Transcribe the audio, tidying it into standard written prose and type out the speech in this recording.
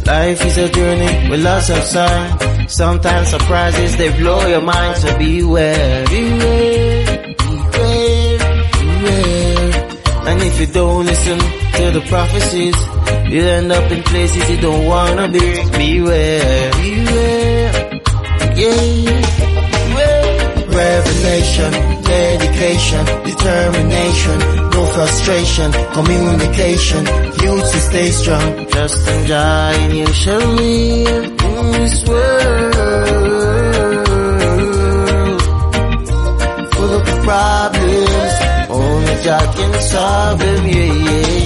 Life is a journey with lots of signs. Sometimes surprises, they blow your mind. So beware, beware, beware, beware. And if you don't listen to the prophecies, you end up in places you don't wanna be. Beware, beware, yeah. Revelation, dedication, determination, no frustration, communication, youth to stay strong. Trust and joy and you shall live in this world full of problems. Only God can solve them, yeah, yeah.